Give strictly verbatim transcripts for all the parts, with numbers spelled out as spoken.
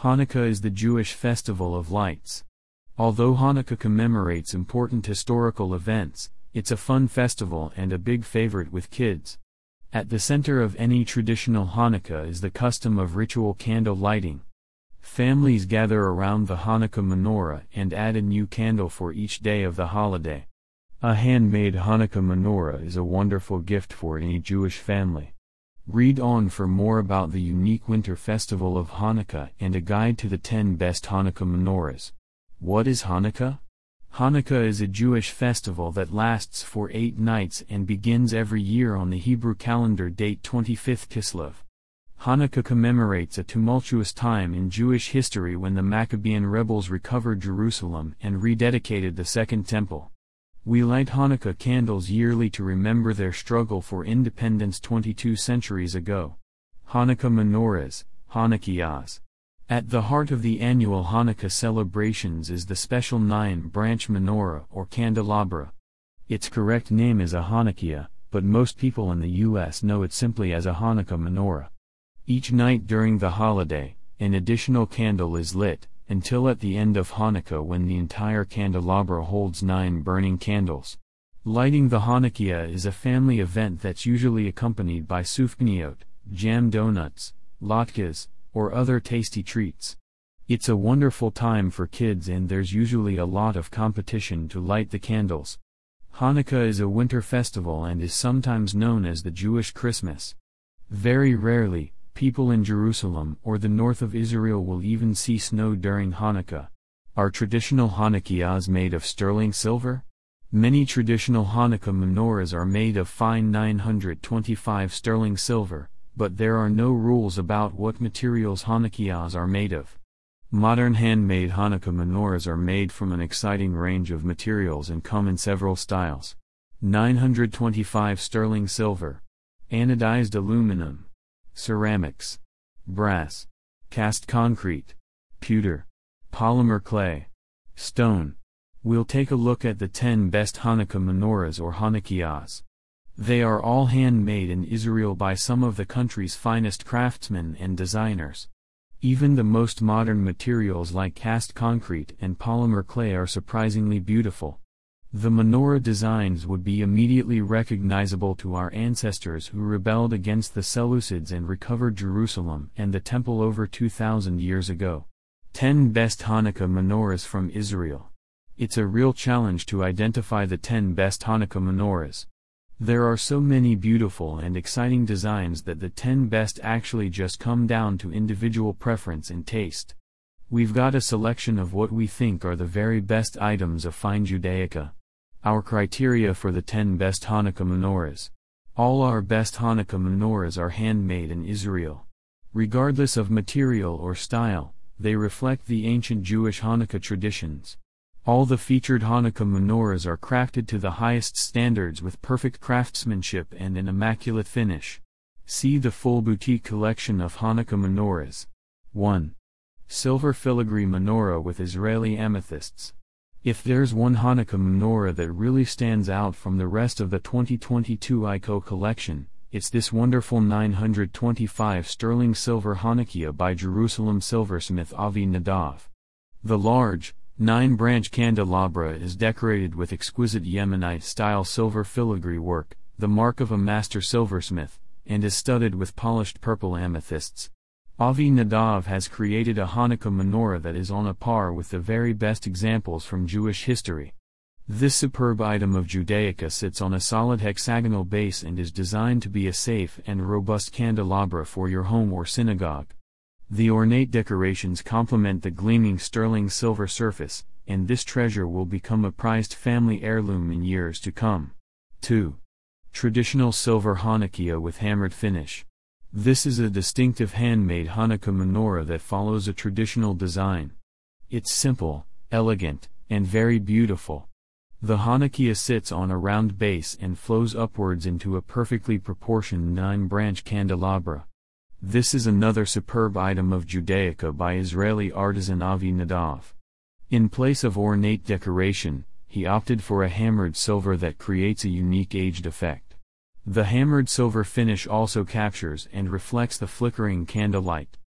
Hanukkah is the Jewish festival of lights. Although Hanukkah commemorates important historical events, it's a fun festival and a big favorite with kids. At the center of any traditional Hanukkah is the custom of ritual candle lighting. Families gather around the Hanukkah menorah and add a new candle for each day of the holiday. A handmade Hanukkah menorah is a wonderful gift for any Jewish family. Read on for more about the unique winter festival of Hanukkah and a guide to the ten best Hanukkah menorahs. What is Hanukkah? Hanukkah is a Jewish festival that lasts for eight nights and begins every year on the Hebrew calendar date twenty-fifth Kislev. Hanukkah commemorates a tumultuous time in Jewish history when the Maccabean rebels recovered Jerusalem and rededicated the Second Temple. We light Hanukkah candles yearly to remember their struggle for independence twenty-two centuries ago. Hanukkah menorahs, Hanukkiyahs. At the heart of the annual Hanukkah celebrations is the special nine-branch menorah or candelabra. Its correct name is a Hanukkiyah, but most people in the U S know it simply as a Hanukkah menorah. Each night during the holiday, an additional candle is lit, until at the end of Hanukkah when the entire candelabra holds nine burning candles. Lighting the Hanukkiyah is a family event that's usually accompanied by sufganiyot, jam donuts, latkes, or other tasty treats. It's a wonderful time for kids and there's usually a lot of competition to light the candles. Hanukkah is a winter festival and is sometimes known as the Jewish Christmas. Very rarely, people in Jerusalem or the north of Israel will even see snow during Hanukkah. Are traditional Hanukkiyahs made of sterling silver? Many traditional Hanukkah menorahs are made of fine nine hundred twenty-five sterling silver, but there are no rules about what materials Hanukkiyahs are made of. Modern handmade Hanukkah menorahs are made from an exciting range of materials and come in several styles. nine hundred twenty-five sterling silver, anodized aluminum, ceramics, brass, cast concrete, pewter, polymer clay, stone. We'll take a look at the ten best Hanukkah menorahs or Hanukkiyahs. They are all handmade in Israel by some of the country's finest craftsmen and designers. Even the most modern materials like cast concrete and polymer clay are surprisingly beautiful. The menorah designs would be immediately recognizable to our ancestors who rebelled against the Seleucids and recovered Jerusalem and the Temple over two thousand years ago. ten Best Hanukkah Menorahs from Israel. It's a real challenge to identify the ten best Hanukkah menorahs. There are so many beautiful and exciting designs that the ten best actually just come down to individual preference and taste. We've got a selection of what we think are the very best items of fine Judaica. Our criteria for the ten best Hanukkah menorahs. All our best Hanukkah menorahs are handmade in Israel. Regardless of material or style, they reflect the ancient Jewish Hanukkah traditions. All the featured Hanukkah menorahs are crafted to the highest standards with perfect craftsmanship and an immaculate finish. See the full boutique collection of Hanukkah menorahs. one. Silver filigree menorah with Israeli amethysts. If there's one Hanukkah menorah that really stands out from the rest of the twenty twenty-two I C O collection, it's this wonderful nine hundred twenty-five sterling silver Hanukkiyah by Jerusalem silversmith Avi Nadav. The large, nine-branch candelabra is decorated with exquisite Yemenite-style silver filigree work, the mark of a master silversmith, and is studded with polished purple amethysts. Avi Nadav has created a Hanukkah menorah that is on a par with the very best examples from Jewish history. This superb item of Judaica sits on a solid hexagonal base and is designed to be a safe and robust candelabra for your home or synagogue. The ornate decorations complement the gleaming sterling silver surface, and this treasure will become a prized family heirloom in years to come. two. Traditional silver Hanukkiyah with hammered finish. This is a distinctive handmade Hanukkah menorah that follows a traditional design. It's simple, elegant, and very beautiful. The Hanukkiyah sits on a round base and flows upwards into a perfectly proportioned nine-branch candelabra. This is another superb item of Judaica by Israeli artisan Avi Nadav. In place of ornate decoration, he opted for a hammered silver that creates a unique aged effect. The hammered silver finish also captures and reflects the flickering candlelight.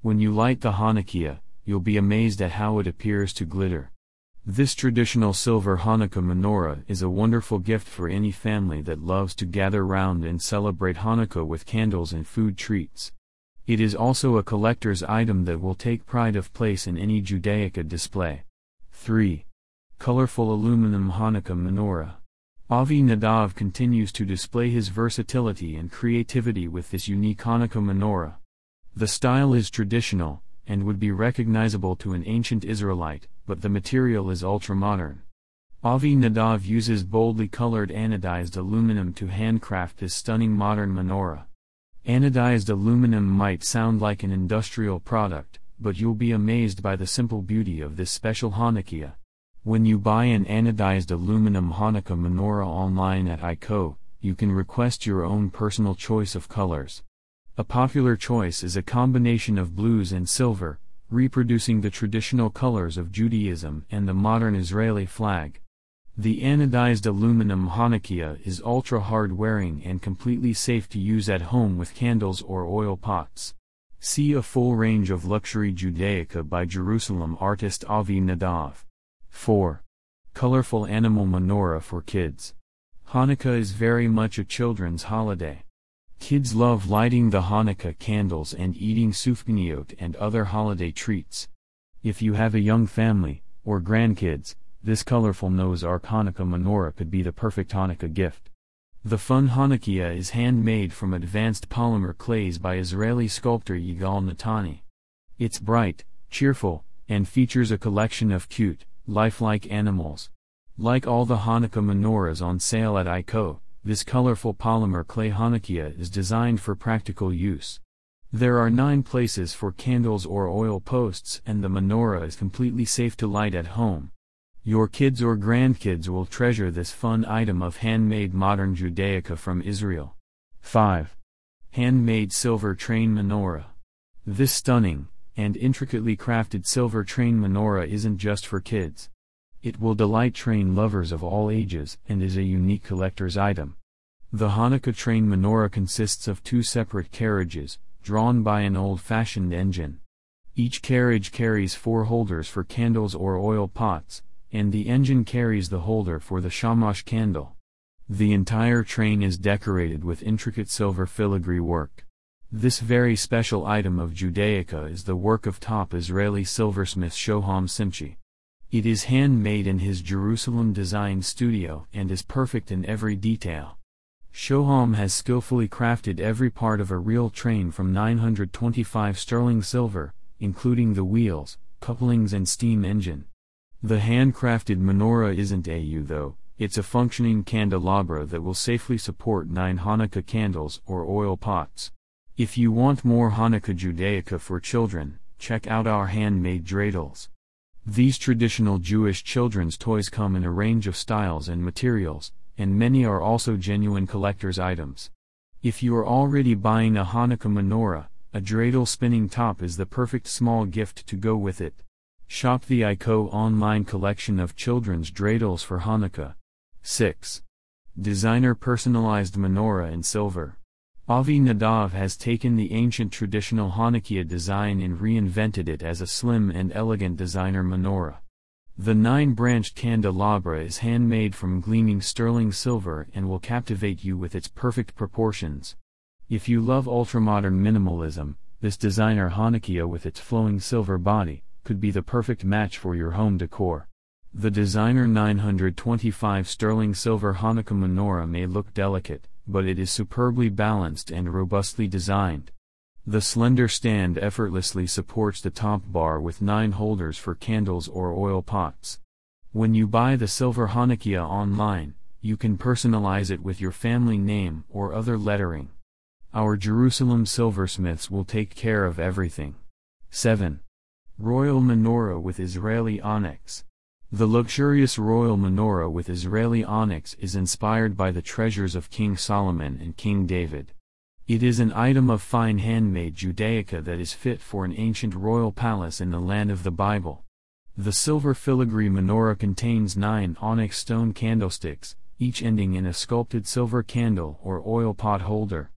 When you light the Hanukkah, you'll be amazed at how it appears to glitter. This traditional silver Hanukkah menorah is a wonderful gift for any family that loves to gather round and celebrate Hanukkah with candles and food treats. It is also a collector's item that will take pride of place in any Judaica display. three. Colorful Aluminum Hanukkah Menorah. Avi Nadav continues to display his versatility and creativity with this unique Hanukkah menorah. The style is traditional, and would be recognizable to an ancient Israelite, but the material is ultra-modern. Avi Nadav uses boldly colored anodized aluminum to handcraft this stunning modern menorah. Anodized aluminum might sound like an industrial product, but you'll be amazed by the simple beauty of this special Hanukkah. When you buy an anodized aluminum Hanukkah menorah online at I C O, you can request your own personal choice of colors. A popular choice is a combination of blues and silver, reproducing the traditional colors of Judaism and the modern Israeli flag. The anodized aluminum Hanukkah is ultra-hard wearing and completely safe to use at home with candles or oil pots. See a full range of luxury Judaica by Jerusalem artist Avi Nadav. four. Colorful Animal Menorah for Kids. Hanukkah is very much a children's holiday. Kids love lighting the Hanukkah candles and eating sufganiyot and other holiday treats. If you have a young family, or grandkids, this colorful Noah's Ark Hanukkah menorah could be the perfect Hanukkah gift. The fun Hanukkah is handmade from advanced polymer clays by Israeli sculptor Yigal Natani. It's bright, cheerful, and features a collection of cute, lifelike animals. Like all the Hanukkah menorahs on sale at I C O, this colorful polymer clay Hanukkah is designed for practical use. There are nine places for candles or oil posts, and the menorah is completely safe to light at home. Your kids or grandkids will treasure this fun item of handmade modern Judaica from Israel. five. Handmade Silver Train Menorah. This stunning, and intricately crafted silver train menorah isn't just for kids. It will delight train lovers of all ages and is a unique collector's item. The Hanukkah train menorah consists of two separate carriages, drawn by an old-fashioned engine. Each carriage carries four holders for candles or oil pots, and the engine carries the holder for the shamash candle. The entire train is decorated with intricate silver filigree work. This very special item of Judaica is the work of top Israeli silversmith Shoham Simchi. It is handmade in his Jerusalem design studio and is perfect in every detail. Shoham has skillfully crafted every part of a real train from nine hundred twenty-five sterling silver, including the wheels, couplings and steam engine. The handcrafted menorah isn't a U though, it's a functioning candelabra that will safely support nine Hanukkah candles or oil pots. If you want more Hanukkah Judaica for children, check out our handmade dreidels. These traditional Jewish children's toys come in a range of styles and materials, and many are also genuine collector's items. If you are already buying a Hanukkah menorah, a dreidel spinning top is the perfect small gift to go with it. Shop the I C O online collection of children's dreidels for Hanukkah. six. Designer Personalized Menorah in Silver. Avi Nadav has taken the ancient traditional Hanukkah design and reinvented it as a slim and elegant designer menorah. The nine-branched candelabra is handmade from gleaming sterling silver and will captivate you with its perfect proportions. If you love ultramodern minimalism, this designer Hanukkah with its flowing silver body could be the perfect match for your home decor. The designer nine hundred twenty-five sterling silver Hanukkah menorah may look delicate, but it is superbly balanced and robustly designed. The slender stand effortlessly supports the top bar with nine holders for candles or oil pots. When you buy the silver Hanukkah online, you can personalize it with your family name or other lettering. Our Jerusalem silversmiths will take care of everything. seven. Royal Menorah with Israeli Onyx. The luxurious royal menorah with Israeli onyx is inspired by the treasures of King Solomon and King David. It is an item of fine handmade Judaica that is fit for an ancient royal palace in the land of the Bible. The silver filigree menorah contains nine onyx stone candlesticks, each ending in a sculpted silver candle or oil pot holder.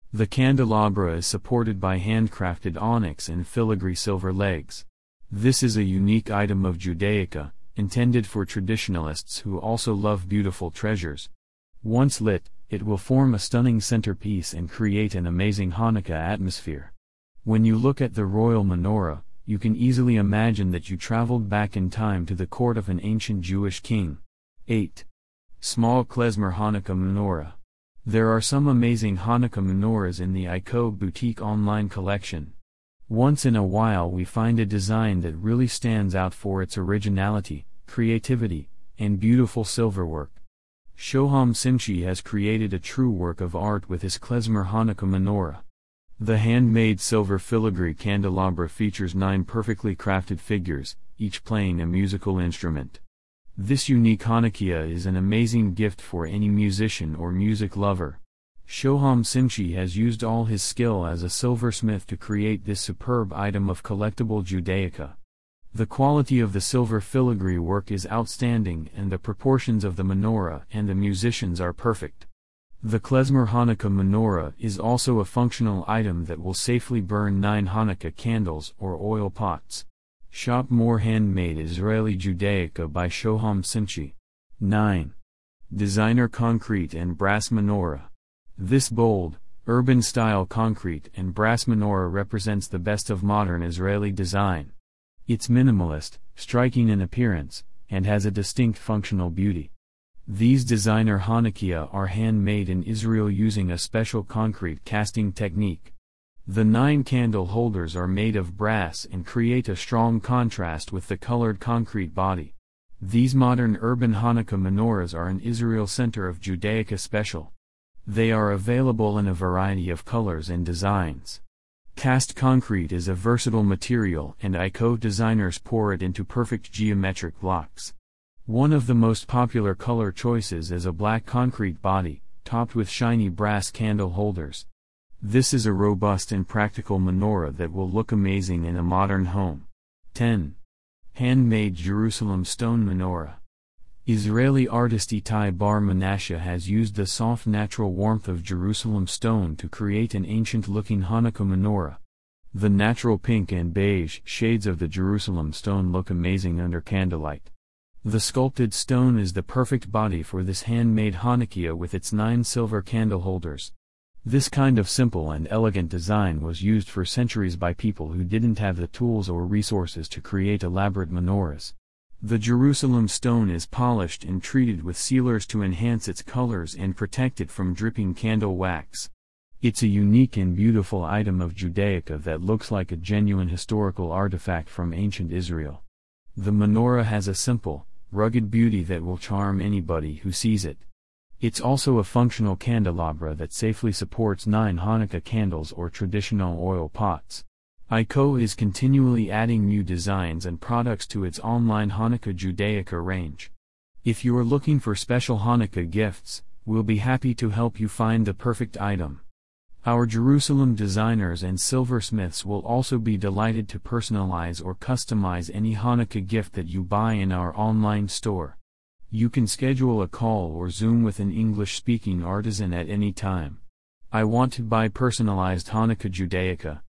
The candelabra is supported by handcrafted onyx and filigree silver legs. This is a unique item of Judaica, intended for traditionalists who also love beautiful treasures. Once lit, it will form a stunning centerpiece and create an amazing Hanukkah atmosphere. When you look at the royal menorah, you can easily imagine that you traveled back in time to the court of an ancient Jewish king. eight. Small klezmer Hanukkah menorah. There are some amazing Hanukkah menorahs in the IKO Boutique online collection. Once in a while we find a design that really stands out for its originality, creativity, and beautiful silverwork. Shoham Simchi has created a true work of art with his klezmer Hanukkah menorah. The handmade silver filigree candelabra features nine perfectly crafted figures, each playing a musical instrument. This unique Hanukkah is an amazing gift for any musician or music lover. Shoham Simchi has used all his skill as a silversmith to create this superb item of collectible Judaica. The quality of the silver filigree work is outstanding and the proportions of the menorah and the musicians are perfect. The klezmer Hanukkah menorah is also a functional item that will safely burn nine Hanukkah candles or oil pots. Shop more handmade Israeli Judaica by Shoham Simchi. nine. Designer concrete and brass menorah. This bold, urban-style concrete and brass menorah represents the best of modern Israeli design. It's minimalist, striking in appearance, and has a distinct functional beauty. These designer Hanukkah are handmade in Israel using a special concrete casting technique. The nine candle holders are made of brass and create a strong contrast with the colored concrete body. These modern urban Hanukkah menorahs are an Israel Center of Judaica special. They are available in a variety of colors and designs. Cast concrete is a versatile material and IKO designers pour it into perfect geometric blocks. One of the most popular color choices is a black concrete body, topped with shiny brass candle holders. This is a robust and practical menorah that will look amazing in a modern home. ten. Handmade Jerusalem stone menorah. Israeli artist Itai Bar Menashe has used the soft natural warmth of Jerusalem stone to create an ancient-looking Hanukkah menorah. The natural pink and beige shades of the Jerusalem stone look amazing under candlelight. The sculpted stone is the perfect body for this handmade Hanukkah with its nine silver candle holders. This kind of simple and elegant design was used for centuries by people who didn't have the tools or resources to create elaborate menorahs. The Jerusalem stone is polished and treated with sealers to enhance its colors and protect it from dripping candle wax. It's a unique and beautiful item of Judaica that looks like a genuine historical artifact from ancient Israel. The menorah has a simple, rugged beauty that will charm anybody who sees it. It's also a functional candelabra that safely supports nine Hanukkah candles or traditional oil pots. IKO is continually adding new designs and products to its online Hanukkah Judaica range. If you are looking for special Hanukkah gifts, we'll be happy to help you find the perfect item. Our Jerusalem designers and silversmiths will also be delighted to personalize or customize any Hanukkah gift that you buy in our online store. You can schedule a call or Zoom with an English-speaking artisan at any time. I want to buy personalized Hanukkah Judaica.